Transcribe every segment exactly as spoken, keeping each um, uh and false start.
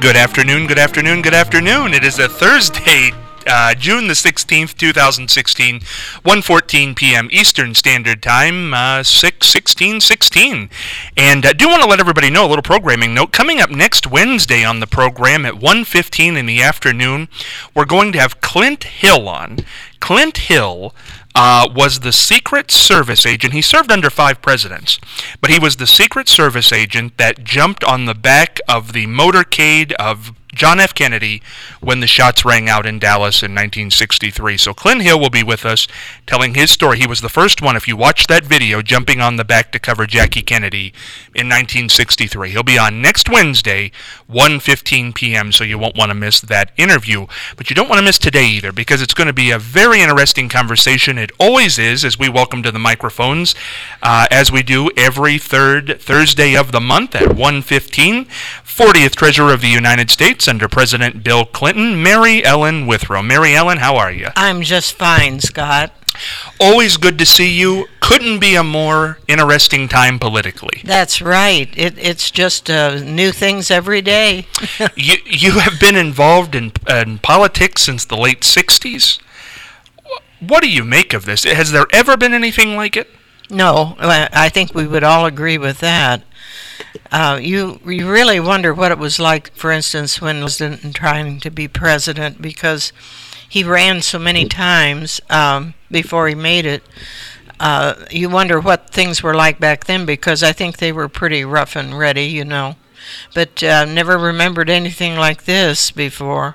Good afternoon, good afternoon, good afternoon. It is a Thursday, uh, June the sixteenth, two thousand sixteen, one fourteen p.m. Eastern Standard Time, uh, six sixteen sixteen. And I uh, do want to let everybody know a little programming note. Coming up next Wednesday on the program at one fifteen in the afternoon, we're going to have Clint Hill on. Clint Hill Uh, was the Secret Service agent. He served under five presidents, but he was the Secret Service agent that jumped on the back of the motorcade of John F. Kennedy when the shots rang out in Dallas in nineteen sixty-three. So Clint Hill will be with us telling his story. He was the first one, if you watch that video, jumping on the back to cover Jackie Kennedy in nineteen sixty-three. He'll be on next Wednesday, one fifteen p.m., so you won't want to miss that interview. But you don't want to miss today either, because it's going to be a very interesting conversation. It always is, as we welcome to the microphones, uh, as we do every third Thursday of the month at one fifteen. fortieth Treasurer of the United States under President Bill Clinton, Mary Ellen Withrow. Mary Ellen, how are you? I'm just fine, Scott. Always good to see you. Couldn't be a more interesting time politically. That's right. It, it's just uh, new things every day. you you have been involved in, in politics since the late sixties. What do you make of this? Has there ever been anything like it? No, I think we would all agree with that. Uh, you you really wonder what it was like, for instance, when he was trying to be president, because he ran so many times um, before he made it. Uh, you wonder what things were like back then, because I think they were pretty rough and ready, you know. But uh, never remembered anything like this before.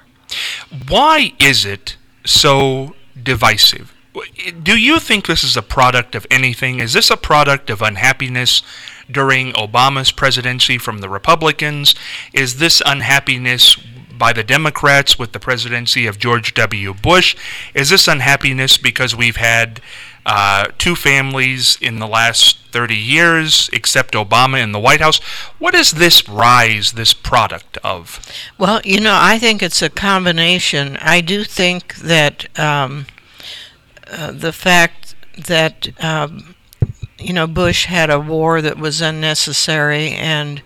Why is it so divisive? Do you think this is a product of anything? Is this a product of unhappiness during Obama's presidency from the Republicans? Is this unhappiness by the Democrats with the presidency of George W. Bush? Is this unhappiness because we've had uh, two families in the last thirty years, except Obama in the White House? What is this rise, this product of? Well, you know, I think it's a combination. I do think that um, uh, the fact that um, you know, Bush had a war that was unnecessary, and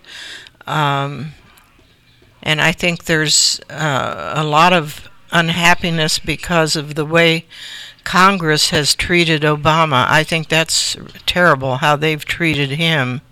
um, and I think there's uh, a lot of unhappiness because of the way Congress has treated Obama. I think that's terrible how they've treated him,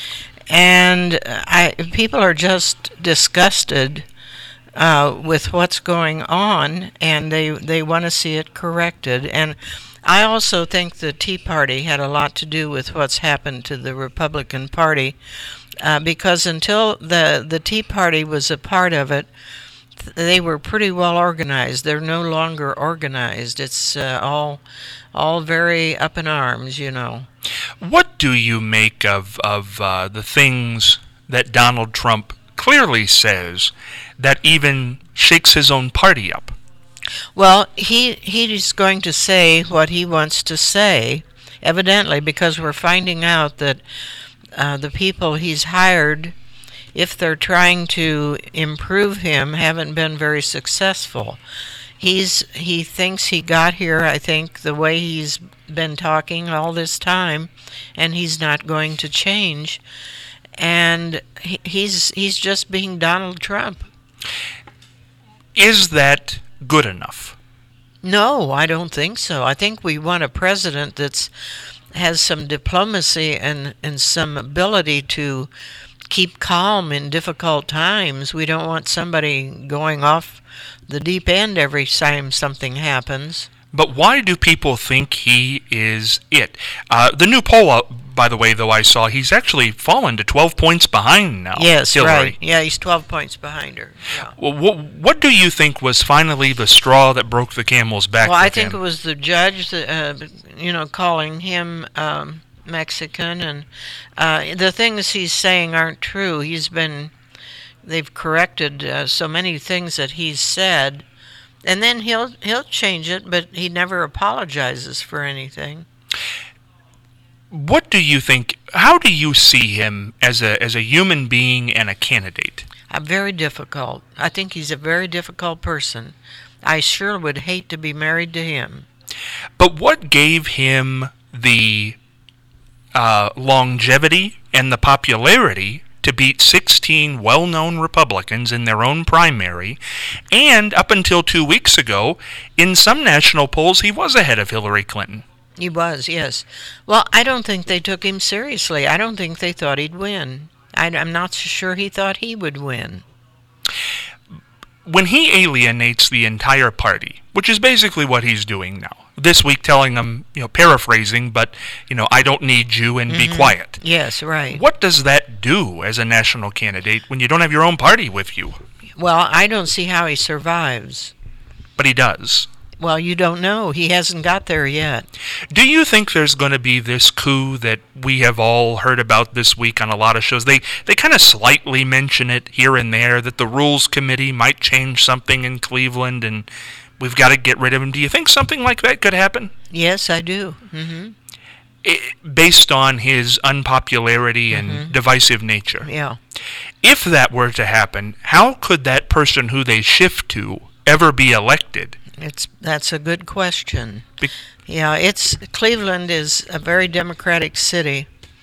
and I people are just disgusted uh, with what's going on, and they they want to see it corrected. And I also think the Tea Party had a lot to do with what's happened to the Republican Party, uh, because until the, the Tea Party was a part of it, they were pretty well organized. They're no longer organized. It's uh, all all very up in arms, you know. What do you make of, of uh, the things that Donald Trump clearly says that even shakes his own party up? Well, he he's going to say what he wants to say, evidently, because we're finding out that uh, the people he's hired, if they're trying to improve him, haven't been very successful. He's he thinks he got here, I think, the way he's been talking all this time, and he's not going to change. And he, he's he's just being Donald Trump. Is that good enough? No, I don't think so. I think we want a president that's has some diplomacy and, and some ability to keep calm in difficult times. We don't want somebody going off the deep end every time something happens. But why do people think he is it? Uh, the new poll, uh, by the way, though, I saw, he's actually fallen to twelve points behind now. Yes, Hillary. Right. Yeah, he's twelve points behind her. Yeah. Well, what, what do you think was finally the straw that broke the camel's back? Well, I with think him? it was the judge, that, uh, you know, calling him um, Mexican, and uh, the things he's saying aren't true. He's been, they've corrected uh, so many things that he's said. And then he'll he'll change it, but he never apologizes for anything. What do you think? How do you see him as a as a human being and a candidate? Uh, very difficult. I think he's a very difficult person. I sure would hate to be married to him. But what gave him the uh, longevity and the popularity to to beat sixteen well-known Republicans in their own primary, and up until two weeks ago, in some national polls, he was ahead of Hillary Clinton. He was, yes. Well, I don't think they took him seriously. I don't think they thought he'd win. I, I'm not so sure he thought he would win. When he alienates the entire party, which is basically what he's doing now, this week telling them, you know, paraphrasing, but, you know, I don't need you and mm-hmm. be quiet. Yes, right. What does that do as a national candidate when you don't have your own party with you? Well, I don't see how he survives. But he does. Well, you don't know. He hasn't got there yet. Do you think there's going to be this coup that we have all heard about this week on a lot of shows? They they kind of slightly mention it here and there, that the Rules Committee might change something in Cleveland and we've got to get rid of him. Do you think something like that could happen? Yes, I do. Mm-hmm. It, based on his unpopularity and mm-hmm. divisive nature. Yeah. If that were to happen, how could that person who they shift to ever be elected? It's that's a good question. Be- yeah, it's Cleveland is a very democratic city,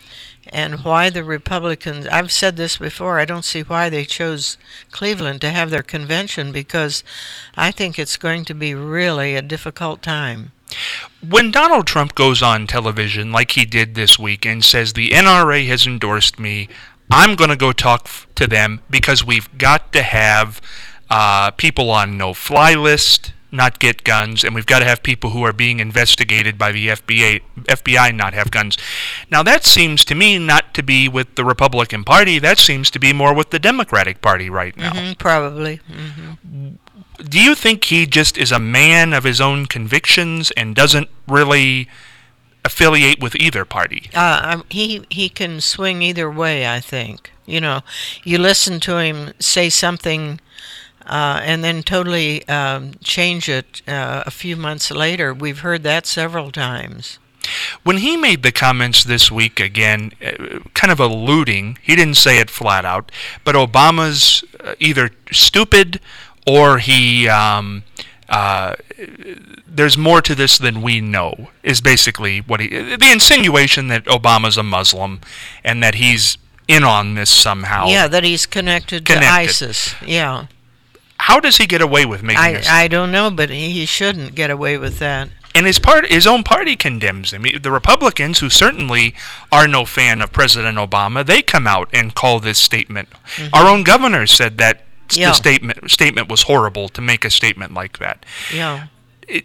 and why the Republicans, I've said this before, I don't see why they chose Cleveland to have their convention, because I think it's going to be really a difficult time. When Donald Trump goes on television like he did this week and says the N R A has endorsed me, I'm going to go talk f- to them because we've got to have uh, people on no-fly list, not get guns, and we've got to have people who are being investigated by the F B I, F B I not have guns. Now that seems to me not to be with the Republican Party. That seems to be more with the Democratic Party right now. Mm-hmm, probably. Mm-hmm. Do you think he just is a man of his own convictions and doesn't really affiliate with either party? Uh, he he can swing either way, I think. You know, you listen to him say something Uh, and then totally um, change it uh, a few months later. We've heard that several times. When he made the comments this week, again, uh, kind of alluding, he didn't say it flat out, but Obama's uh, either stupid or he, um, uh, there's more to this than we know, is basically what he, the insinuation that Obama's a Muslim and that he's in on this somehow. Yeah, that he's connected, connected. to ISIS, yeah. How does he get away with making I, this? I don't know, but he shouldn't get away with that. And his part, his own party condemns him. The Republicans, who certainly are no fan of President Obama, they come out and call this statement. Mm-hmm. Our own governor said that yeah. the statement statement was horrible to make a statement like that. Yeah. It,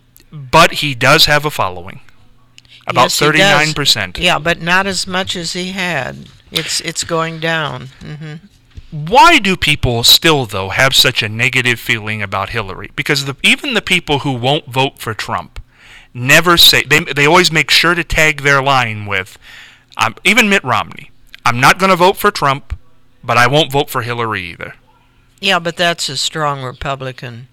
but he does have a following, about yes, thirty-nine percent. Yeah, but not as much as he had. It's it's going down. Mm-hmm. Why do people still, though, have such a negative feeling about Hillary? Because the, even the people who won't vote for Trump never say, they they always make sure to tag their line with, um, even Mitt Romney, I'm not going to vote for Trump, but I won't vote for Hillary either. Yeah, but that's a strong Republican.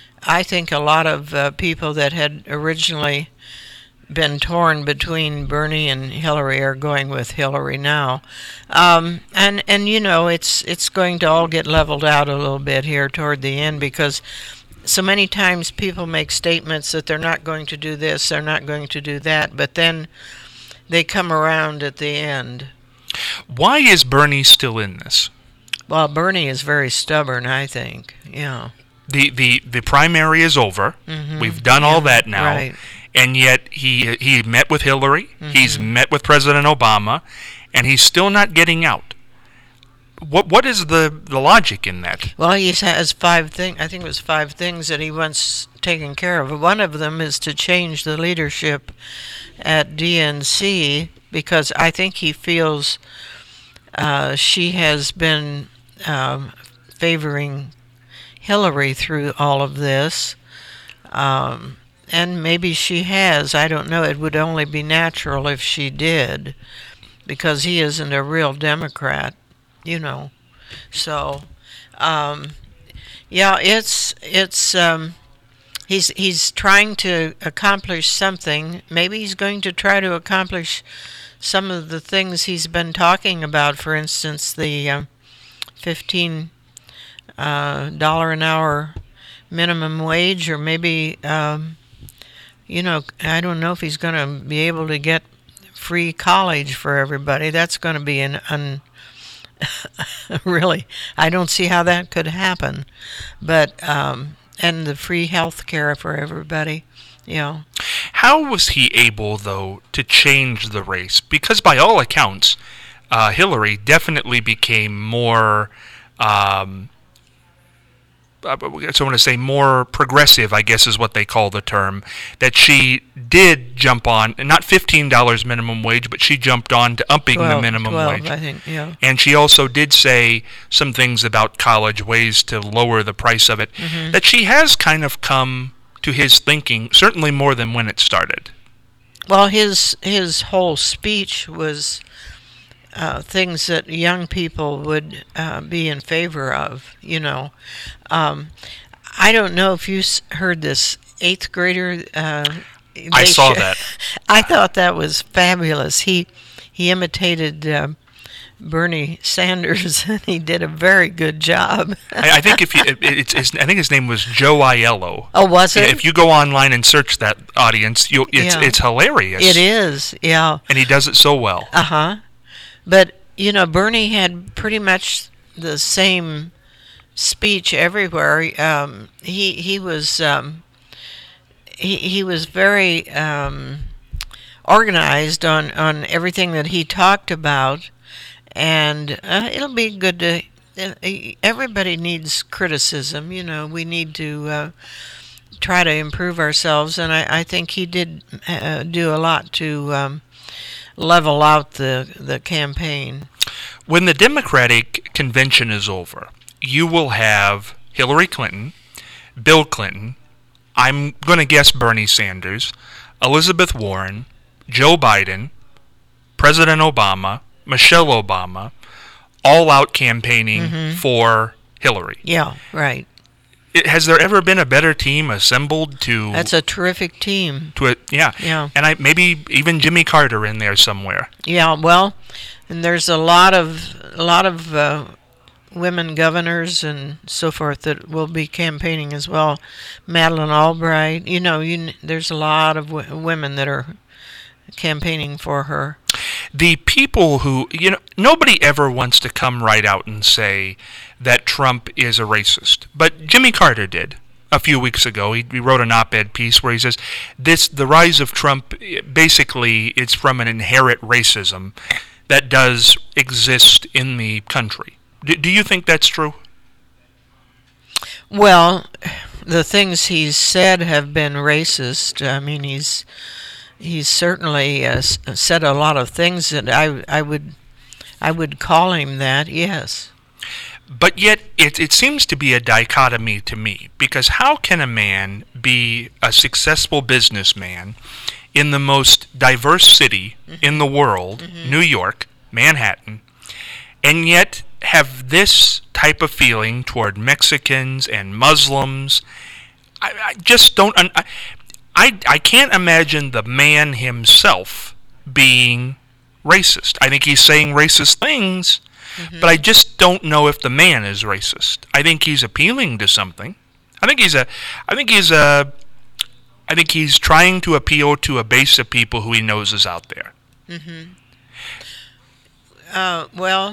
I think a lot of uh, people that had originally been torn between Bernie and Hillary are going with Hillary now. Um, and, and, you know, it's it's going to all get leveled out a little bit here toward the end, because so many times people make statements that they're not going to do this, they're not going to do that, but then they come around at the end. Why is Bernie still in this? Well, Bernie is very stubborn, I think. Yeah. The the, the primary is over. Mm-hmm. We've done yeah, all that now. Right. And yet he he met with Hillary, mm-hmm. he's met with President Obama, and he's still not getting out. What what is the, the logic in that? Well, he has five things. I think it was five things that he wants taken care of. One of them is to change the leadership at D N C, because I think he feels uh, she has been um, favoring Hillary through all of this. Um, and maybe she has. I don't know. It would only be natural if she did, because he isn't a real Democrat, you know. So, um, yeah, it's it's um, he's he's trying to accomplish something. Maybe he's going to try to accomplish some of the things he's been talking about. For instance, the um, fifteen uh, dollar an hour minimum wage, or maybe um, you know, I don't know if he's going to be able to get free college for everybody. That's going to be an un really, I don't see how that could happen. But um, and the free health care for everybody, you know. How was he able, though, to change the race? Because by all accounts, uh, Hillary definitely became more. Um, so I want to say more progressive, I guess is what they call the term, that she did jump on, not fifteen dollars minimum wage, but she jumped on to upping twelve, the minimum twelve, wage. I think, yeah. And she also did say some things about college, ways to lower the price of it, Mm-hmm. that she has kind of come to his thinking, certainly more than when it started. Well, his his whole speech was uh, things that young people would uh, be in favor of, you know. Um, I don't know if you s- heard this eighth grader. Uh, I they saw sh- that. I thought that was fabulous. He he imitated um Bernie Sanders, and he did a very good job. I, I think if you, it, it's, it's, I think his name was Joe Aiello. Oh, was it? If you go online and search that audience, you'll, it's Yeah. it's hilarious. It is, yeah. And he does it so well. Uh huh. But you know, Bernie had pretty much the same speech everywhere. Um, he he was um, he he was very um, organized on on everything that he talked about, and uh, it'll be good to. Uh, everybody needs criticism. You know, we need to uh, try to improve ourselves, and I, I think he did uh, do a lot to um, level out the the campaign. When the Democratic convention is over, you will have Hillary Clinton, Bill Clinton, I'm going to guess Bernie Sanders, Elizabeth Warren, Joe Biden, President Obama, Michelle Obama, all out campaigning Mm-hmm. for Hillary. Yeah, right. It, has there ever been a better team assembled to... That's a terrific team. to it? Yeah. Yeah. And I maybe even Jimmy Carter in there somewhere. Yeah, well, and there's a lot of a lot of uh, women governors and so forth that will be campaigning as well. Madeleine Albright, you know, you, kn- there's a lot of w- women that are campaigning for her. The people who, you know, nobody ever wants to come right out and say that Trump is a racist. But Jimmy Carter did a few weeks ago. He, he wrote an op-ed piece where he says, this, the rise of Trump, basically, it's from an inherent racism that does exist in the country. Do, do you think that's true? Well, the things he's said have been racist. I mean, he's he's certainly uh, s- said a lot of things that I I would I would call him that. Yes. But yet, it, it seems to be a dichotomy to me, because how can a man be a successful businessman in the most diverse city in the world, New York, Manhattan, and yet have this type of feeling toward Mexicans and Muslims? I, I just don't... un- I, I, I can't imagine the man himself being racist. I think he's saying racist things, but I just don't know if the man is racist. I think he's appealing to something. I think he's a. I think he's a. I think he's trying to appeal to a base of people who he knows is out there. Mm-hmm. Uh, well,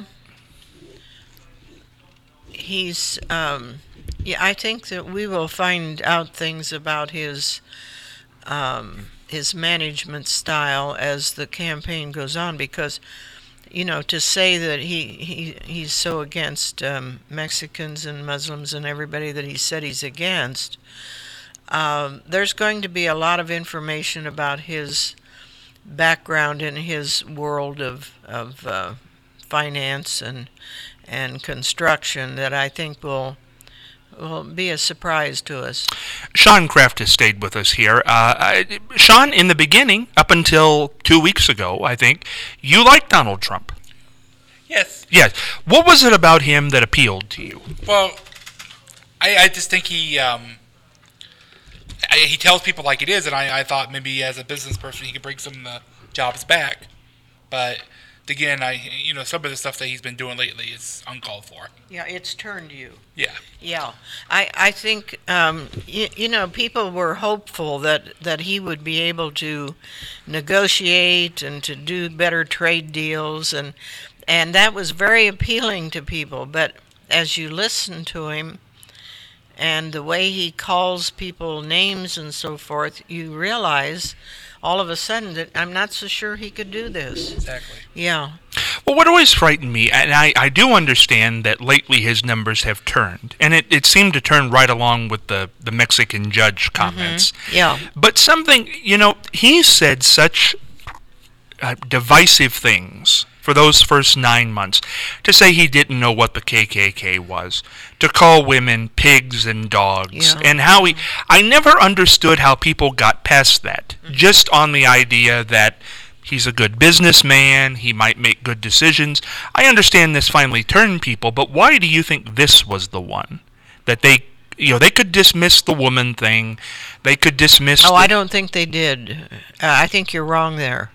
he's. Um, yeah, I think that we will find out things about his. Um, his management style as the campaign goes on, because, you know, to say that he, he he's so against um, Mexicans and Muslims and everybody that he said he's against, um, there's going to be a lot of information about his background in his world of of uh, finance and and construction that I think will will be a surprise to us. Sean Kraft has stayed with us here. Uh, I, Sean, in the beginning, up until two weeks ago, I think, you liked Donald Trump. Yes. Yes. What was it about him that appealed to you? Well, I, I just think he um, I, he tells people like it is, and I, I thought maybe as a business person he could bring some of the jobs back. But again, I you know some of the stuff that he's been doing lately is uncalled for. Yeah, it's turned you. Yeah. Yeah, I I think um, you, you know people were hopeful that, that he would be able to negotiate and to do better trade deals, and And that was very appealing to people. But as you listen to him and the way he calls people names and so forth, you realize all of a sudden that I'm not so sure he could do this. Exactly. Yeah. Well, what always frightened me, and I, I do understand that lately his numbers have turned, and it, it seemed to turn right along with the, the Mexican judge comments. Mm-hmm. Yeah. But something, you know, he said such uh, divisive things for those first nine months. To say he didn't know what the K K K was, to call women pigs and dogs, Yeah. and how he... I never understood how people got past that, Mm-hmm. just on the idea that he's a good businessman, he might make good decisions. I understand this finally turned people, but why do you think this was the one? That they, you know, they could dismiss the woman thing, they could dismiss... Oh, the, I don't think they did. Uh, I think you're wrong there.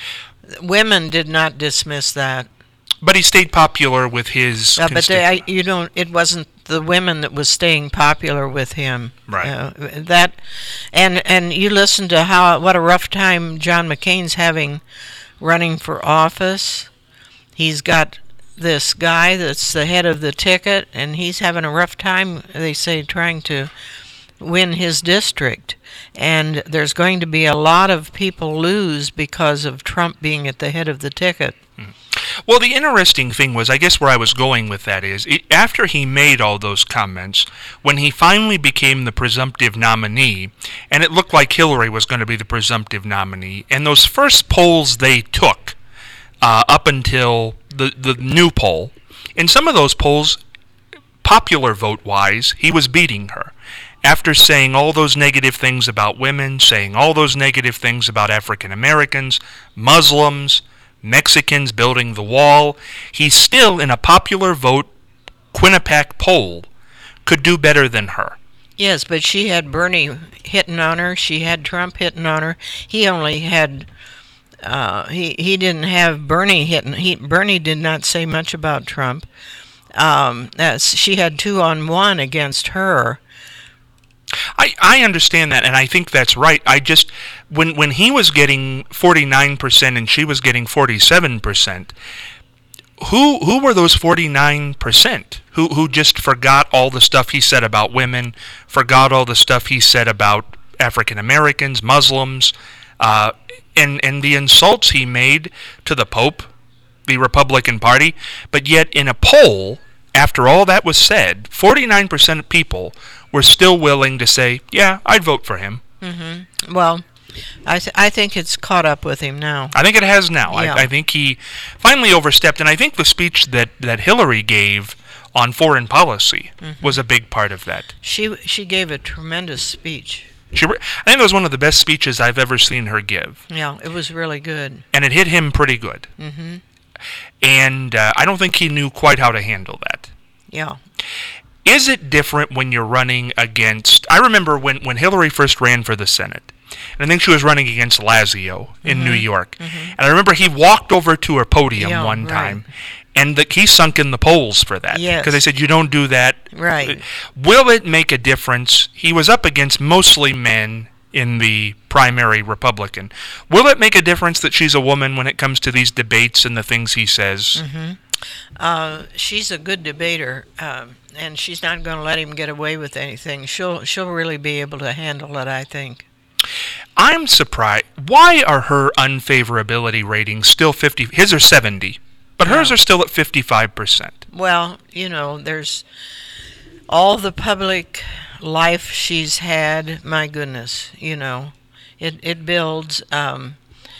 Women did not dismiss that. But he stayed popular with his Uh, but they, I, constituents. you don't. It wasn't the women that was staying popular with him. Right. Uh, that, and and you listen to how what a rough time John McCain's having, running for office. He's got this guy that's the head of the ticket, and he's having a rough time. They say trying to win his district, and there's going to be a lot of people lose because of Trump being at the head of the ticket. Well, the interesting thing was, I guess where I was going with that is, it, after he made all those comments, when he finally became the presumptive nominee, and it looked like Hillary was going to be the presumptive nominee, and those first polls they took, uh, up until the, the new poll, in some of those polls, popular vote-wise, he was beating her. After saying all those negative things about women, saying all those negative things about African Americans, Muslims, Mexicans building the wall, he still, in a popular vote Quinnipiac poll, could do better than her. Yes, but she had Bernie hitting on her. She had Trump hitting on her. He only had. Uh, he he didn't have Bernie hitting. He Bernie did not say much about Trump. Um, that's, she had two on one against her. I, I understand that, and I think that's right. I just, when when he was getting forty-nine percent and she was getting forty-seven percent, who who were those forty-nine percent? Who who just forgot all the stuff he said about women, forgot all the stuff he said about African Americans, Muslims, uh, and and the insults he made to the Pope, the Republican Party, but yet in a poll, after all that was said, forty-nine percent of people were still willing to say, yeah, I'd vote for him. Mm-hmm. Well, I th- I think it's caught up with him now. I think it has now. Yeah. I, I think he finally overstepped, and I think the speech that, that Hillary gave on foreign policy Mm-hmm. was a big part of that. She she gave a tremendous speech. She, re- I think it was one of the best speeches I've ever seen her give, Yeah, it was really good. and it hit him pretty good. Mm-hmm. And uh, I don't think he knew quite how to handle that. Yeah. Is it different when you're running against... I remember when, when Hillary first ran for the Senate, and I think she was running against Lazio in Mm-hmm. New York. Mm-hmm. And I remember he walked over to her podium Yeah, one right. time, and the, he sunk in the polls for that. Yes. Because they said, you don't do that. Right. Will it make a difference? He was up against mostly men in the primary Republican. Will it make a difference that she's a woman when it comes to these debates and the things he says? Mm-hmm. Uh, she's a good debater, um, and she's not going to let him get away with anything. She'll she'll really be able to handle it, I think. I'm surprised. Why are her unfavorability ratings still fifty? His are seventy, but hers Yeah. are still at fifty-five percent. Well, you know, there's all the public life she's had. My goodness, you know, it it builds, um,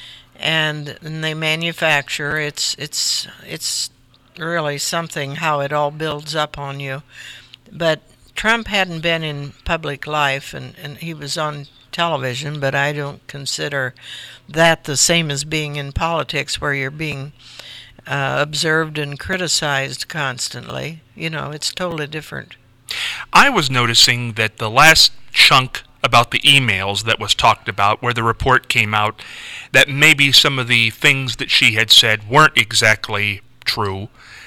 and, and they manufacture. It's it's it's really something how it all builds up on you. But Trump hadn't been in public life, and, and he was on television, but I don't consider that the same as being in politics where you're being uh, observed and criticized constantly. You know, it's totally different. I was noticing that the last chunk about the emails that was talked about, where the report came out that maybe some of the things that she had said weren't exactly true,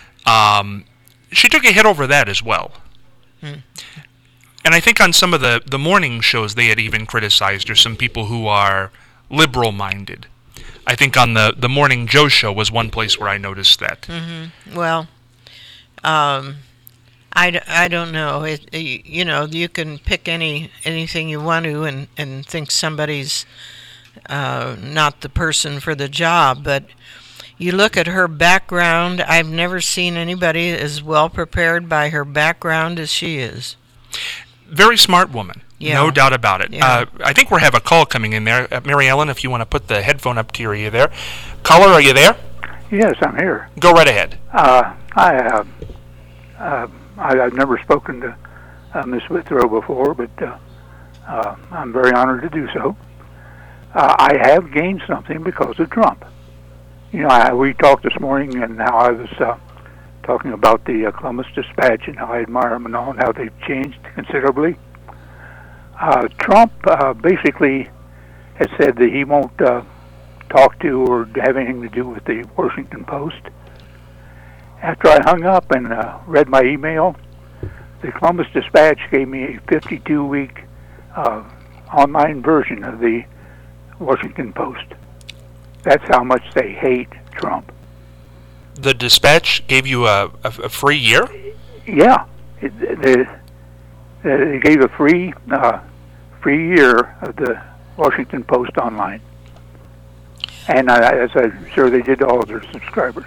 um, she took a hit over that as well. Hmm. And I think on some of the, the morning shows they had even criticized her, some people who are liberal-minded. I think on the, the Morning Joe show was one place where I noticed that. Mm-hmm. Well, um, I, d- I don't know. It, you know, you can pick any anything you want to and, and think somebody's uh, not the person for the job, but you look at her background. I've never seen anybody as well prepared by her background as she is. Very smart woman. Yeah. No doubt about it. Yeah. Uh, I think we have a call coming in there. Uh, Mary Ellen, if you want to put the headphone up to your ear there. Caller, are you there? Yes, I'm here. Go right ahead. Uh, I, uh, uh, I, I've never spoken to uh, Miss Withrow before, but uh, uh, I'm very honored to do so. Uh, I have gained something because of Trump. You know, I, we talked this morning and how I was uh, talking about the uh, Columbus Dispatch and how I admire them and all, and how they've changed considerably. Uh, Trump uh, basically has said that he won't uh, talk to or have anything to do with the Washington Post. After I hung up and uh, read my email, the Columbus Dispatch gave me a fifty-two week uh, online version of the Washington Post. That's how much they hate Trump. The Dispatch gave you a, a, a free year? Yeah. It, they, they gave a free uh, free year of the Washington Post online. And I, as I'm sure they did to all of their subscribers.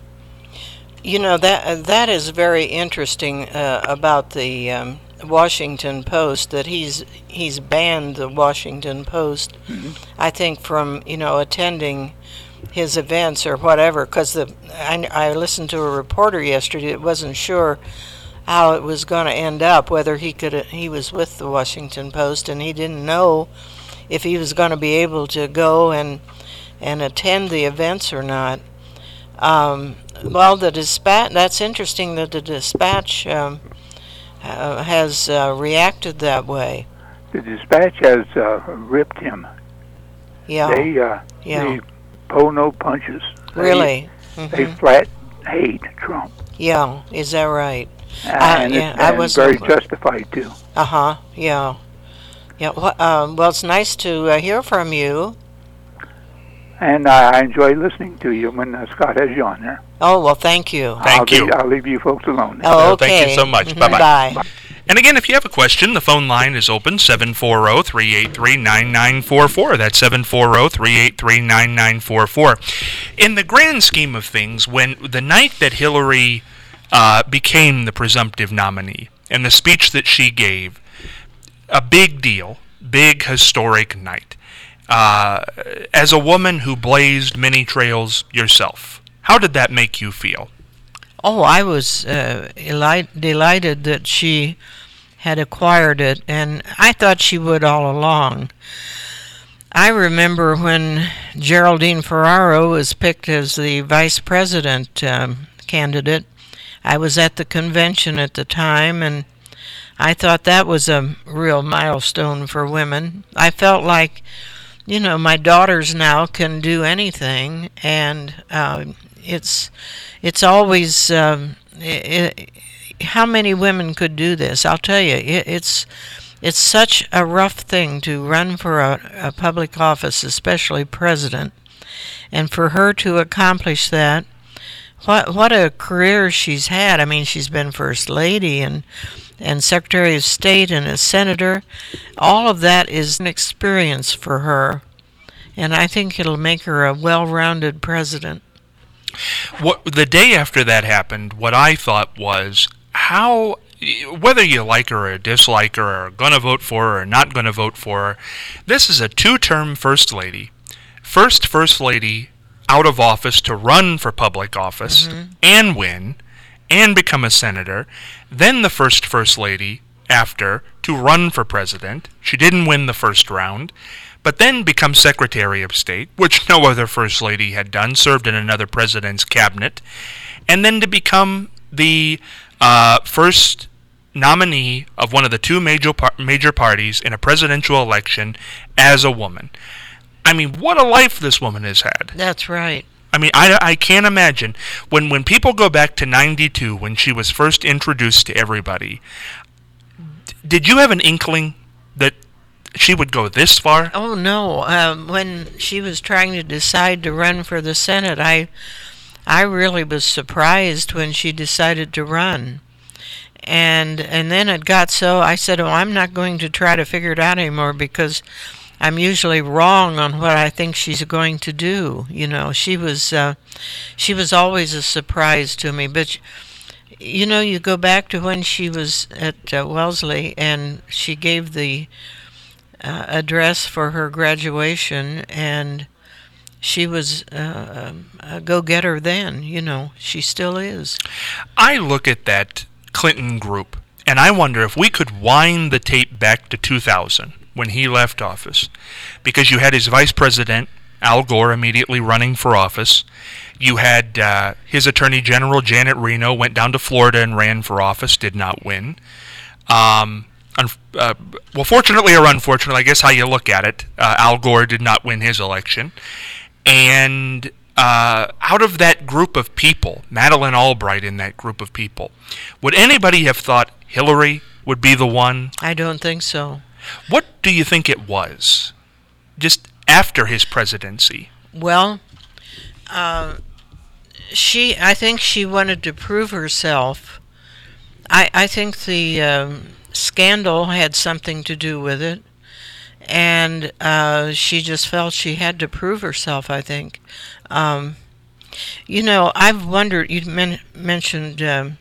You know, that that is very interesting uh, about the um, Washington Post, that he's he's banned the Washington Post, mm-hmm. I think, from, you know, attending his events or whatever, because the I, I listened to a reporter yesterday that wasn't sure how it was going to end up, whether he could he was with the Washington Post and he didn't know if he was going to be able to go and and attend the events or not. Um, well, the Dispatch, that's interesting that the Dispatch um, uh, has uh, reacted that way. The Dispatch has uh, ripped him. Yeah. They, uh, yeah. they pull no punches. They, really? Mm-hmm. They flat hate Trump. Yeah, is that right? Uh, uh, and yeah, it's, I and was very justified, too. Uh-huh, yeah. Yeah. Well, um, well, it's nice to uh, hear from you. And uh, I enjoy listening to you when uh, Scott has you on there. Oh, well, thank you. Thank I'll you. Leave, I'll leave you folks alone. Oh, okay. Thank you so much. Mm-hmm. Bye-bye. Bye. And again, if you have a question, the phone line is open, seven four zero, three eight three, nine nine four four. That's seven four zero, three eight three, nine nine four four. In the grand scheme of things, when the night that Hillary uh, became the presumptive nominee and the speech that she gave, a big deal, big historic night. Uh, as a woman who blazed many trails yourself, how did that make you feel? Oh, I was uh, eli- delighted that she had acquired it, and I thought she would all along. I remember when Geraldine Ferraro was picked as the vice president um, candidate. I was at the convention at the time, and I thought that was a real milestone for women. I felt like, you know, my daughters now can do anything, and uh, it's it's always um, it, it, how many women could do this? I'll tell you, it, it's it's such a rough thing to run for a, a public office, especially president, and for her to accomplish that. What what a career she's had. I mean, she's been First Lady and and Secretary of State and a senator. All of that is an experience for her, and I think it'll make her a well-rounded president. What the day after that happened, what I thought was how, whether you like her or dislike her or going to vote for her or not going to vote for her, this is a two-term First Lady, first First Lady out of office to run for public office mm-hmm. and win and become a senator, then the first First Lady after to run for president. She didn't win the first round, but then become Secretary of State, which no other First Lady had done, served in another president's cabinet, and then to become the uh, first nominee of one of the two major par- major parties in a presidential election as a woman. I mean, what a life this woman has had. That's right. I mean, I, I can't imagine. When, when people go back to ninety-two, when she was first introduced to everybody, d- did you have an inkling that she would go this far? Oh no! Um, when she was trying to decide to run for the Senate, I, I really was surprised when she decided to run, and and then it got so I said, "Oh, I'm not going to try to figure it out anymore because I'm usually wrong on what I think she's going to do." You know, she was, uh, she was always a surprise to me, but. You know, you go back to when she was at uh, Wellesley and she gave the uh, address for her graduation, and she was uh, a go-getter then. You know, she still is. I look at that Clinton group, and I wonder if we could wind the tape back to two thousand when he left office, because you had his vice president, Al Gore, immediately running for office. You had uh, his Attorney General, Janet Reno, went down to Florida and ran for office, did not win. Um, un- uh, well, fortunately or unfortunately, I guess how you look at it, uh, Al Gore did not win his election. And uh, out of that group of people, Madeleine Albright in that group of people, would anybody have thought Hillary would be the one? I don't think so. What do you think it was, just after his presidency? Well, uh, she, I think she wanted to prove herself. I, I think the um, scandal had something to do with it, and uh, she just felt she had to prove herself, I think. Um, you know, I've wondered, you men- mentioned um,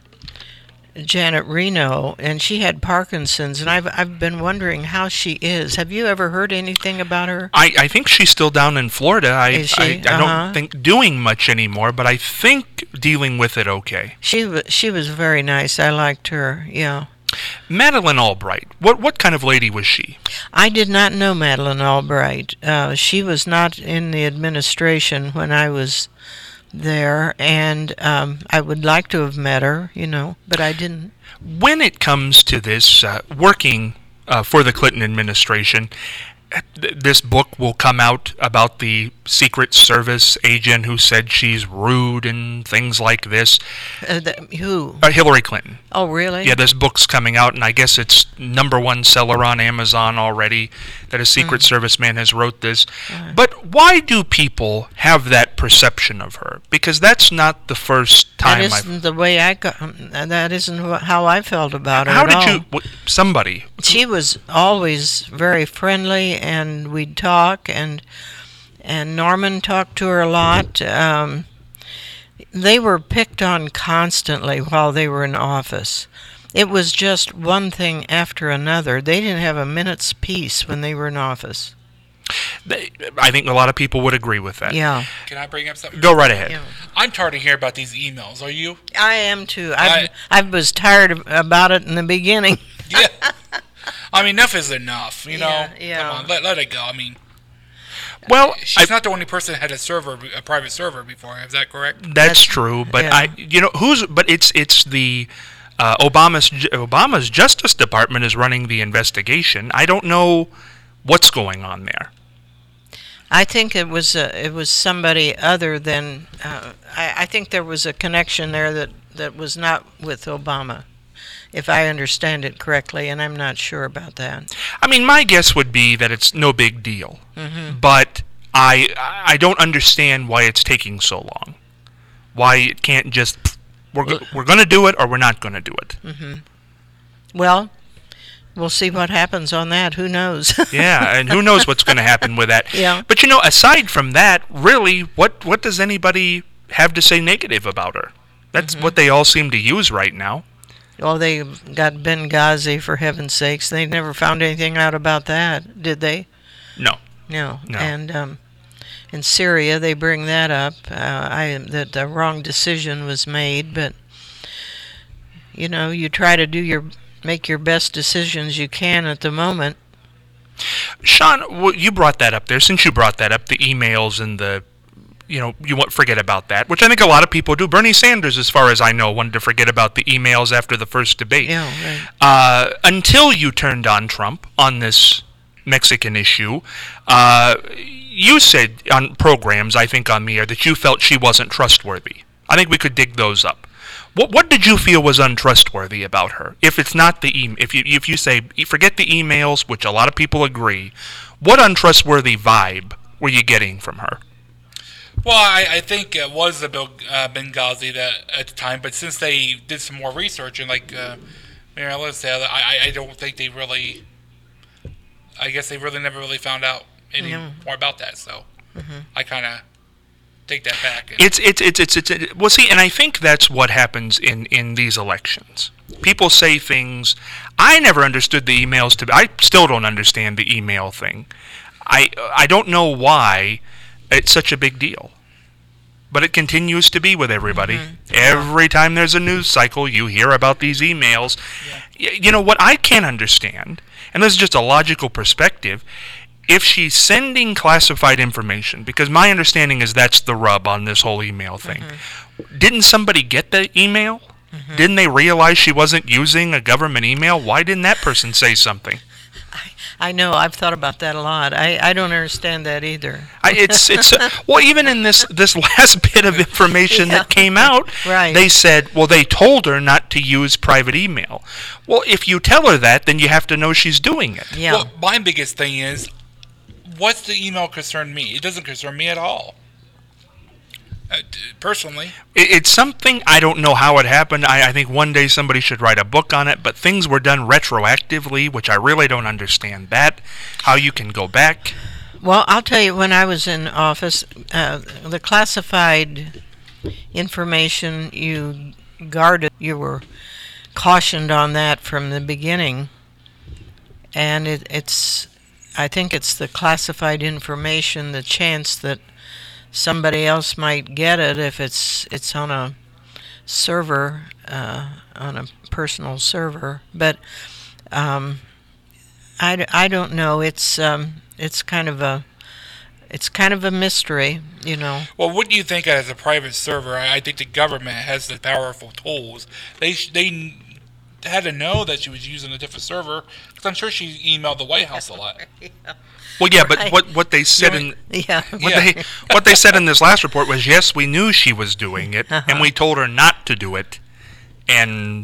Janet Reno, and she had Parkinson's, and I've I've been wondering how she is. Have you ever heard anything about her? I, I think she's still down in Florida. I Is she? I, I Uh-huh. don't think doing much anymore, but I think dealing with it okay. She was she was very nice. I liked her. Yeah. Madeleine Albright, what what kind of lady was she? I did not know Madeleine Albright. Uh, she was not in the administration when I was there, and um, I would like to have met her, you know, but I didn't. When it comes to this, uh, working uh, for the Clinton administration, th- this book will come out about the Secret Service agent who said she's rude and things like this. Uh, the, who? Uh, Hillary Clinton. Oh, really? Yeah, this book's coming out, and I guess it's number one seller on Amazon already, that a Secret Mm. Service man has wrote this. Uh. But why do people have that perception of her? Because that's not the first That time I've... isn't the way I got. That isn't wh- how I felt about her. How at did all. you... What, somebody... She was always very friendly, and we'd talk, and and Norman talked to her a lot. Um, they were picked on constantly while they were in office. It was just one thing after another. They didn't have a minute's peace when they were in office. They, I think a lot of people would agree with that. Yeah. Can I bring up something? Go right ahead. Yeah. I'm tired of hearing about these emails. Are you? I am too. I I- I was tired of, about it in the beginning. Yeah. I mean, enough is enough. You know. Yeah, yeah. Come on, let let it go. I mean, Well, she's I, not the only person that had a server, a private server before. Is that correct? that's, That's- true, but yeah. I, you know, who's? But it's it's the uh, Obama's Ju- Obama's Justice Department is running the investigation. I don't know what's going on there. I think it was uh, it was somebody other than. Uh, I, I think there was a connection there that, that was not with Obama, if I understand it correctly, and I'm not sure about that. I mean, my guess would be that it's no big deal, Mm-hmm. but I I don't understand why it's taking so long. Why it can't just we're go- we're going to do it or we're not going to do it. Well, we'll see what happens on that. Who knows? Yeah, and who knows what's going to happen with that. Yeah. But you know, aside from that, really, what what does anybody have to say negative about her? That's Mm-hmm. what they all seem to use right now. Well, they got Benghazi, for heaven's sakes. They never found anything out about that, did they? No. No. No. And um, in Syria, they bring that up. Uh, I that the wrong decision was made, but you know, you try to do your make your best decisions you can at the moment. Sean, well, you brought that up there. Since you brought that up, the emails and the, you know, you won't forget about that, which I think a lot of people do. Bernie Sanders, as far as I know, wanted to forget about the emails after the first debate. Yeah, right. Uh, until you turned on Trump on this Mexican issue, uh, you said on programs, I think on the air, that you felt she wasn't trustworthy. I think we could dig those up. What what did you feel was untrustworthy about her? If it's not the e- if you if you say forget the emails, which a lot of people agree, what untrustworthy vibe were you getting from her? Well, I, I think it was the Bill uh, Benghazi that at the time, but since they did some more research and like uh, Mary Ellen said, I, I don't think they really. I guess they really never really found out any Mm-hmm. more about that. So Mm-hmm. I kind of take that back. And It's it's it's it's, it's it, well, see, and I think that's what happens in, in these elections. People say things. I never understood the emails to. I still don't understand the email thing. I I don't know why it's such a big deal, but it continues to be with everybody. Mm-hmm. Every time there's a news cycle, you hear about these emails. Yeah. Y- You know what I can't understand, and this is just a logical perspective. If she's sending classified information, because my understanding is that's the rub on this whole email thing, Mm-hmm. didn't somebody get the email? Didn't they realize she wasn't using a government email? Why didn't that person say something? I know. I've thought about that a lot. I, I don't understand that either. I, it's it's uh, well, even in this this last bit of information Yeah. that came out, Right. they said, well, they told her not to use private email. Well, if you tell her that, then you have to know she's doing it. Yeah. Well, my biggest thing is, what's the email concern me? It doesn't concern me at all. Uh, d- personally. It, it's something I don't know how it happened. I, I think one day somebody should write a book on it. But things were done retroactively, which I really don't understand. That how you can go back. Well, I'll tell you, when I was in office, uh, the classified information you guarded, you were cautioned on that from the beginning. And it, it's, I think it's the classified information, the chance that somebody else might get it if it's it's on a server, uh, on a personal server. But um, I, d- I don't know. It's um, it's kind of a it's kind of a mystery, you know. Well, what do you think as a private server? I I think the government has the powerful tools. They sh- they n- had to know that she was using a different server because I'm sure she emailed the White House a lot. Well, yeah, but Right. what what they said in Yeah. what Yeah. they what they said in this last report was yes, we knew she was doing it, Uh-huh. and we told her not to do it, and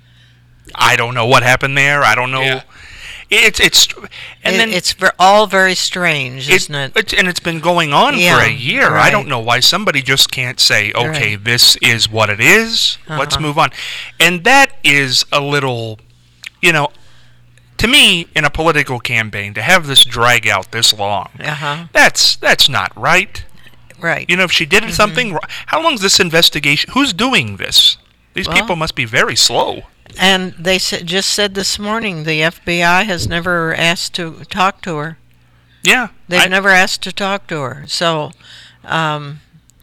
I don't know what happened there. I don't know. Yeah. It's it's and It- then it's ver- all very strange, isn't it? It's, and it's been going on Yeah, for a year. I right. don't know why somebody just can't say, okay, Right. this is what it is. Let's Uh-huh. move on. And that is a little, you know, to me, in a political campaign, to have this drag out this long, Uh-huh. that's that's not right. Right. You know, if she did something, wr- how long is this investigation? Who's doing this? These Well- people must be very slow. And they sa- just said this morning the F B I has never asked to talk to her. Yeah. They've I- never asked to talk to her. So, um,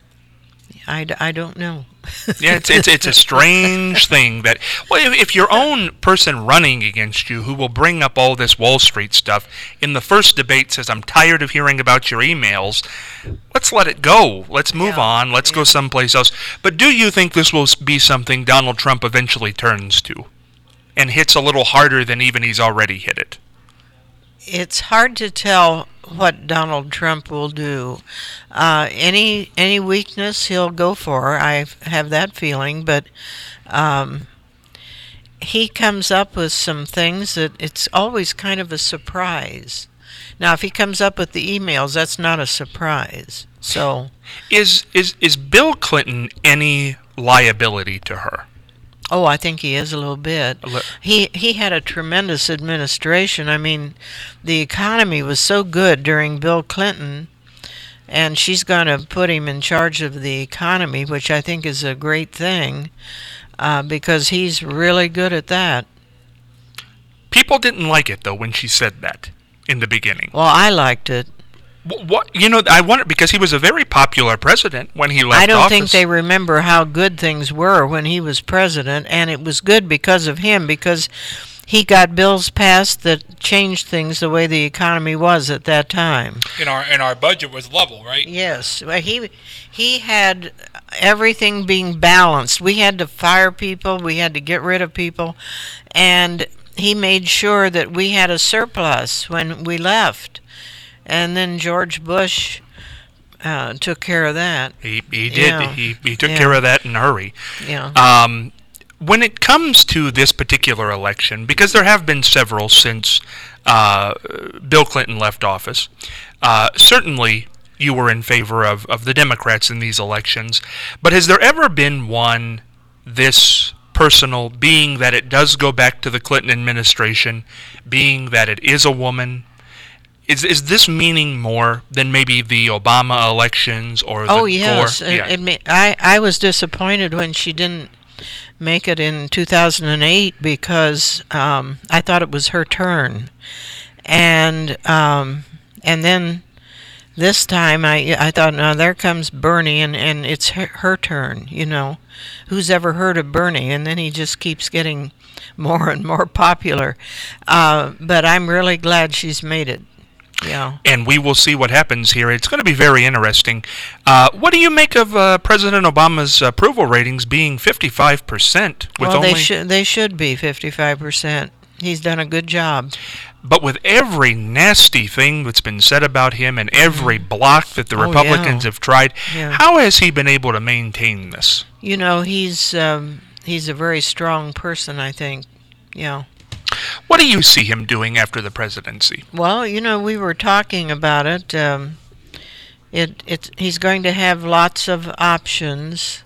I, d- I don't know. Yeah, it's, it's it's a strange thing that, well, if, if your own person running against you who will bring up all this Wall Street stuff in the first debate says, I'm tired of hearing about your emails, let's let it go. Let's move Yeah, on. Let's go someplace else. But do you think this will be something Donald Trump eventually turns to and hits a little harder than even he's already hit it? It's hard to tell what Donald Trump will do. Uh, any any weakness he'll go for. I have that feeling, but um, he comes up with some things that it's always kind of a surprise. Now, if he comes up with the emails, that's not a surprise. So, Is is is Bill Clinton any liability to her? oh, I think he is a little bit. li- He he had a tremendous administration. I mean, the economy was so good during Bill Clinton, and she's going to put him in charge of the economy, which I think is a great thing, uh, because he's really good at that. People didn't like it, though, when she said that in the beginning. Well, I liked it. Wh- What you know, I wonder because he was a very popular president when he left I don't office. think they remember how good things were when he was president, and it was good because of him, because he got bills passed that changed things the way the economy was at that time. And our and our budget was level, right? Yes, well, he he had everything being balanced. We had to fire people, we had to get rid of people, and he made sure that we had a surplus when we left. And then George Bush uh, took care of that. He he did. Yeah. He he took Yeah. care of that in a hurry. Yeah. Um, when it comes to this particular election, because there have been several since uh, Bill Clinton left office, uh, certainly you were in favor of, of the Democrats in these elections. But has there ever been one this personal, being that it does go back to the Clinton administration, being that it is a woman? Is is this meaning more than maybe the Obama elections or the Oh yes, Gore? It- Yeah. it ma- I I was disappointed when she didn't make it in two thousand eight because um, I thought it was her turn, and um, and then this time I I thought, now there comes Bernie, and, and it's her, her turn. You know, who's ever heard of Bernie? And then he just keeps getting more and more popular. Uh, but I'm really glad she's made it. Yeah. And we will see what happens here. It's going to be very interesting. Uh, what do you make of uh, President Obama's approval ratings being fifty-five percent? With Well, only, they should they should be fifty-five percent. He's done a good job. But with every nasty thing that's been said about him and every block that the Oh, Republicans yeah. have tried, Yeah. how has he been able to maintain this? You know, he's um, he's a very strong person, I think. Yeah. What do you see him doing after the presidency? Well, you know, we were talking about it. Um, it it he's going to have lots of options,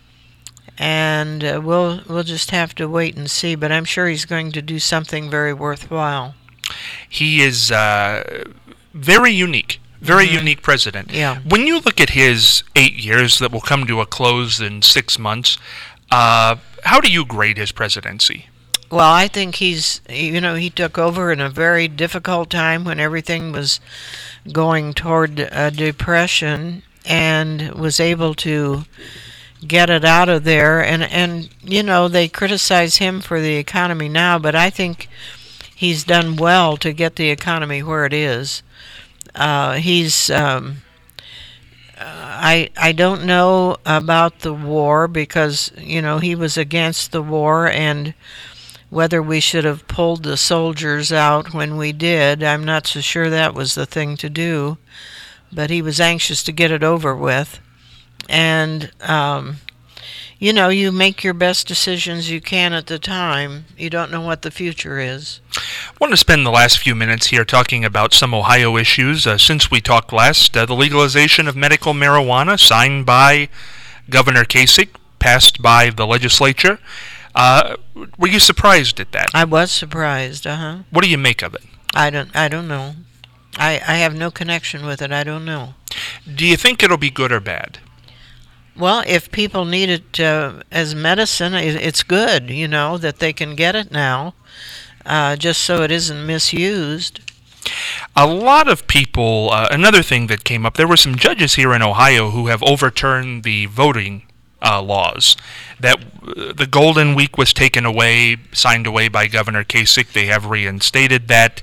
and uh, we'll we'll just have to wait and see. But I'm sure he's going to do something very worthwhile. He is uh, very unique. Very unique president. Yeah. When you look at his eight years that will come to a close in six months, uh, how do you grade his presidency? Well, I think he's, you know, he took over in a very difficult time when everything was going toward a depression, and was able to get it out of there. And, and you know, they criticize him for the economy now, but I think he's done well to get the economy where it is. Uh, he's... Um, I I don't know about the war because, you know, he was against the war, and whether we should have pulled the soldiers out when we did, I'm not so sure that was the thing to do. But he was anxious to get it over with. And, um, you know, you make your best decisions you can at the time. You don't know what the future is. I want to spend the last few minutes here talking about some Ohio issues. Uh, since we talked last, uh, the legalization of medical marijuana, signed by Governor Kasich, passed by the legislature. Uh, were you surprised at that? I was surprised, uh-huh. What do you make of it? I don't, I don't know. I, I have no connection with it. I don't know. Do you think it'll be good or bad? Well, if people need it uh, as medicine, it, it's good, you know, that they can get it now, uh, just so it isn't misused. A lot of people, uh, another thing that came up, there were some judges here in Ohio who have overturned the voting uh, laws. That uh, the Golden Week was taken away, signed away by Governor Kasich. They have reinstated that.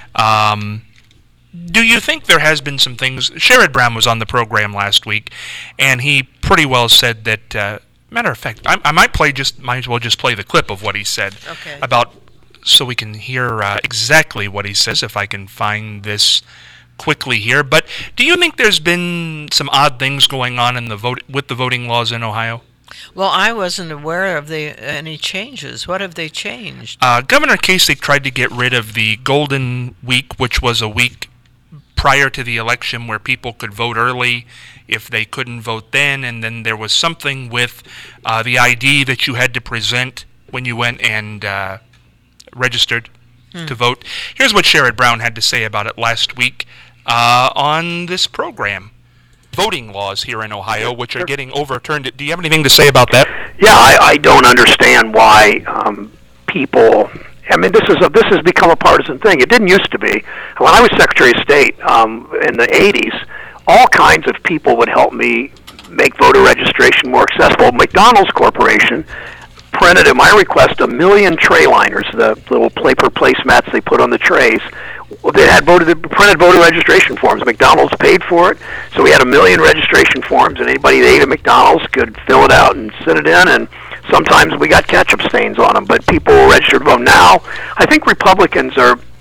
Um, do you think there has been some things? Sherrod Brown was on the program last week, and he pretty well said that. Uh, matter of fact, I, I might play just might as well just play the clip of what he said Okay. about, so we can hear uh, exactly what he says. If I can find this quickly here, but do you think there's been some odd things going on in the vote with the voting laws in Ohio? Well, I wasn't aware of the any changes. What have they changed? Uh, Governor Kasich tried to get rid of the Golden Week, which was a week prior to the election where people could vote early if they couldn't vote then, and then there was something with uh, the I D that you had to present when you went and uh, registered hmm. to vote. Here's what Sherrod Brown had to say about it last week uh, on this program. Voting laws here in Ohio, which are getting overturned. Do you have anything to say about that? Yeah, I, I don't understand why um, people... I mean, this is a, this has become a partisan thing. It didn't used to be. When I was Secretary of State um, in the eighties, all kinds of people would help me make voter registration more accessible. McDonald's Corporation printed, at my request, a million tray liners, the little paper placemats they put on the trays. They had voted, printed voter registration forms. McDonald's paid for it, so we had a million registration forms, and anybody that ate at McDonald's could fill it out and send it in, and sometimes we got ketchup stains on them, but people were registered to vote. Now, I think Republicans are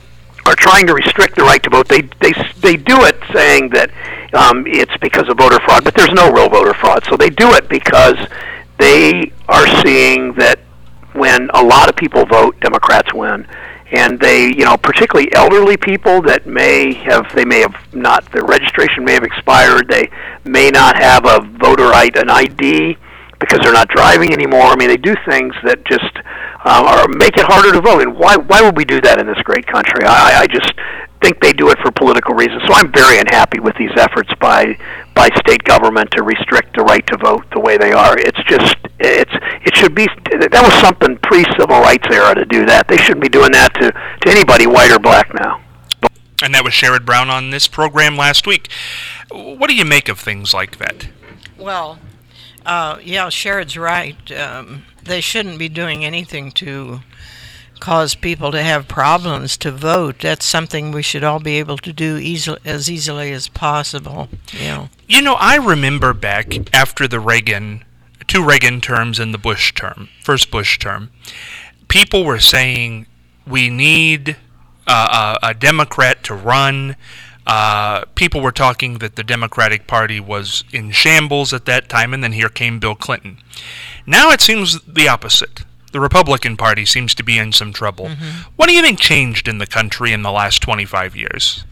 are trying to restrict the right to vote. They they they do it saying that um, it's because of voter fraud, but there's no real voter fraud. So they do it because they are seeing that when a lot of people vote, Democrats win. And they, you know, particularly elderly people that may have, they may have not, their registration may have expired, they may not have a voter I D, an I D because they're not driving anymore. I mean, they do things that just uh, are, make it harder to vote. And why why would we do that in this great country? I, I just think they do it for political reasons. So I'm very unhappy with these efforts by by state government to restrict the right to vote the way they are. It's just, it's it should be, that was something pre-civil rights era to do that. They shouldn't be doing that to, to anybody, white or black now. And that was Sherrod Brown on this program last week. What do you make of things like that? Well, uh, yeah, Sherrod's right. Um, they shouldn't be doing anything to cause people to have problems to vote. That's something we should all be able to do easily, as easily as possible. You know. You know, I remember back after the Reagan, two Reagan terms and the Bush term, first Bush term, people were saying we need uh, a, a Democrat to run. Uh, people were talking that the Democratic Party was in shambles at that time, and then here came Bill Clinton. Now it seems the opposite. The Republican Party seems to be in some trouble. Mm-hmm. What do you think changed in the country in the last twenty-five years?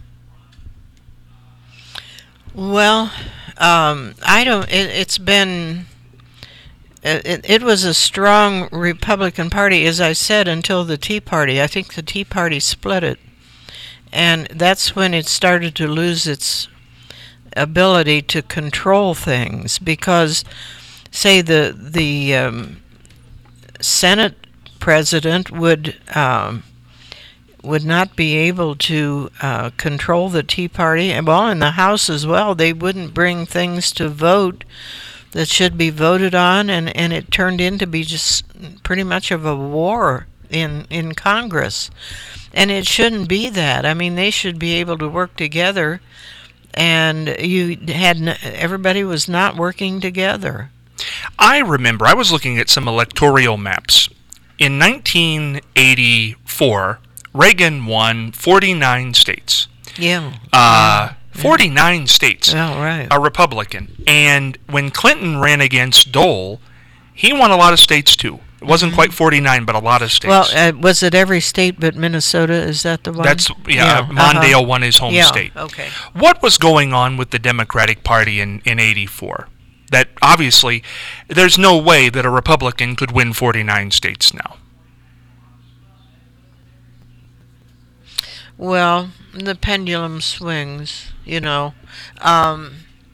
Well, um, I don't. It, it's been. It, it was a strong Republican Party, as I said, until the Tea Party. I think the Tea Party split it, and that's when it started to lose its ability to control things. Because, say the the um, Senate president would um, would not be able to uh, control the Tea Party, and well, in the House as well, they wouldn't bring things to vote that should be voted on, and, and it turned into be just pretty much of a war in in Congress, and it shouldn't be that. I mean, they should be able to work together, and you had n- everybody was not working together. I remember, I was looking at some electoral maps. In nineteen eighty-four, Reagan won forty-nine states. Yeah. Uh, forty-nine yeah. states Oh, right. are Republican. And when Clinton ran against Dole, he won a lot of states too. It wasn't mm-hmm. quite forty-nine, but a lot of states. Well, uh, was it every state but Minnesota? Is that the one? That's, yeah, yeah. Mondale uh-huh. won his home yeah. state. Okay. What was going on with the Democratic Party in, in eighty-four? That obviously, there's no way that a Republican could win forty-nine states now. Well, the pendulum swings, you know. Um,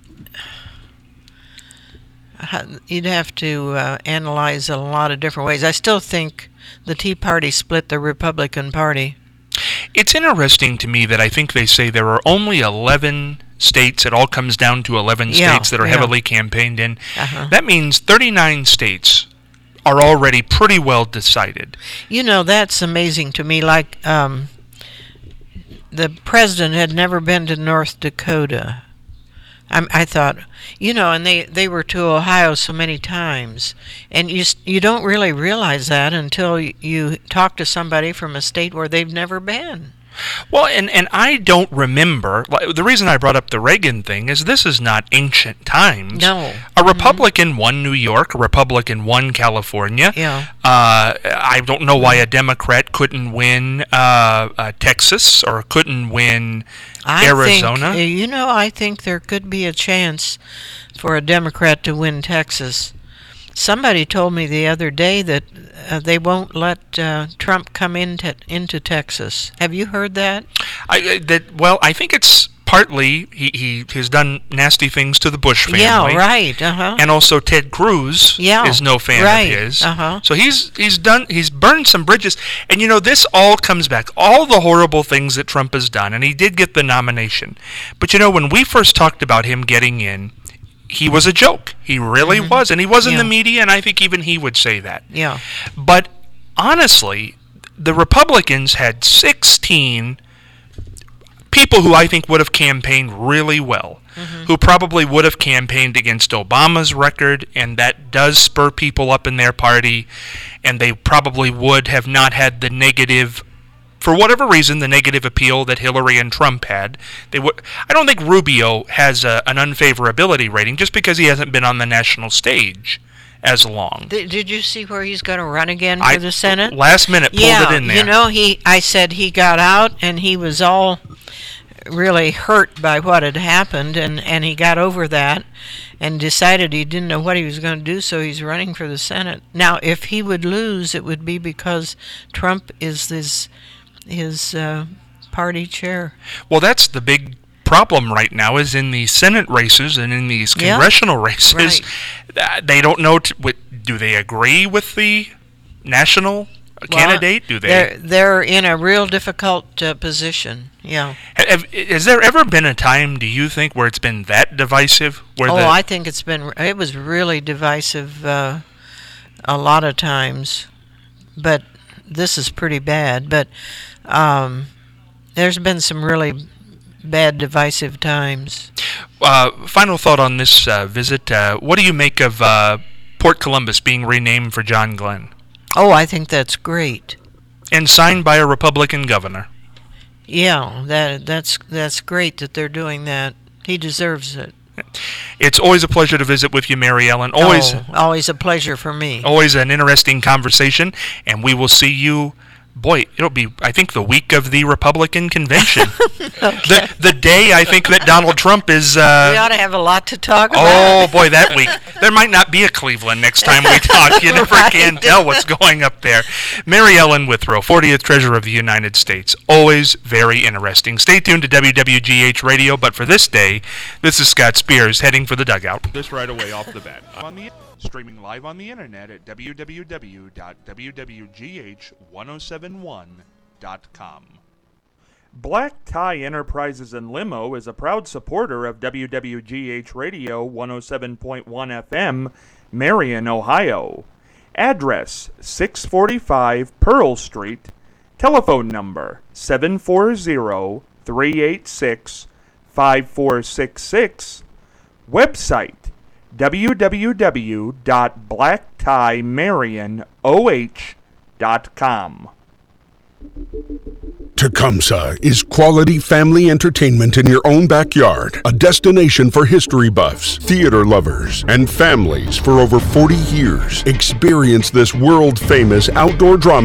you'd have to uh, analyze it a lot of different ways. I still think the Tea Party split the Republican Party. It's interesting to me that I think they say there are only eleven states. It all comes down to eleven yeah, states that are yeah. heavily campaigned in. Uh-huh. That means thirty-nine states are already pretty well decided. You know, that's amazing to me. Like, um, the president had never been to North Dakota. I, I thought, you know, and they, they were to Ohio so many times. And you you don't really realize that until you, you talk to somebody from a state where they've never been. Well, and, and I don't remember, the reason I brought up the Reagan thing is this is not ancient times. No. A Republican mm-hmm. won New York, a Republican won California. Yeah. Uh, I don't know why a Democrat couldn't win uh, uh, Texas or couldn't win I Arizona. Think, you know, I think there could be a chance for a Democrat to win Texas. Somebody told me the other day that uh, they won't let uh, Trump come into into Texas. Have you heard that? I that well, I think it's partly he, he has done nasty things to the Bush family. Yeah, right. Uh-huh. And also Ted Cruz yeah, is no fan right. of his. Uh-huh. So he's he's done he's burned some bridges. And you know, this all comes back, all the horrible things that Trump has done, and he did get the nomination. But you know, when we first talked about him getting in, he was a joke. He really mm-hmm. was. And he was in yeah. the media, and I think even he would say that. Yeah. But honestly, the Republicans had sixteen people who I think would have campaigned really well, mm-hmm. who probably would have campaigned against Obama's record, and that does spur people up in their party, and they probably would have not had the negative for whatever reason, the negative appeal that Hillary and Trump had, they w- I don't think Rubio has a, an unfavorability rating just because he hasn't been on the national stage as long. Did, did you see where he's going to run again for I, the Senate? Last minute, pulled yeah, it in there. you know, he. I said he got out, and he was all really hurt by what had happened, and, and he got over that and decided he didn't know what he was going to do, so he's running for the Senate. Now, if he would lose, it would be because Trump is his, his uh, party chair. Well, that's the big problem right now is in the Senate races and in these Yeah. congressional races. Right. uh, They don't know, t- what, do they agree with the national candidate? Do they? They're, they're in a real difficult uh, position, yeah. Have, has there ever been a time, do you think, where it's been that divisive? Where Oh, the, I think it's been, it was really divisive uh, a lot of times, but this is pretty bad. But um, there's been some really bad divisive times. Uh, final thought on this uh, visit. Uh, what do you make of uh, Port Columbus being renamed for John Glenn Oh, I think that's great. and signed by a Republican governor? Yeah, that that's that's great that they're doing that. He deserves it. It's always a pleasure to visit with you, Mary Ellen. Always, Oh, always a pleasure for me. always an interesting conversation, and we will see you. Boy, it'll be, I think, the week of the Republican convention. the the day I think that Donald Trump is. Uh, We ought to have a lot to talk about. oh boy, that week there might not be a Cleveland next time we talk. You never Right. can tell what's going up there. Mary Ellen Withrow, fortieth Treasurer of the United States. Always very interesting. Stay tuned to W W G H Radio. But for this day, this is Scott Spears heading for the dugout. This right away off the bat. On the streaming live on the internet at w w w dot w w g h ten seventy-one dot com. Black Tie Enterprises and Limo is a proud supporter of W W G H Radio one oh seven point one F M, Marion, Ohio. Address six forty-five Pearl Street. Telephone number seven four zero, three eight six, five four six six. Website w w w dot black tie marion o h dot com. Tecumseh is quality family entertainment in your own backyard. A destination for history buffs, theater lovers, and families for over forty years. Experience this world-famous outdoor drama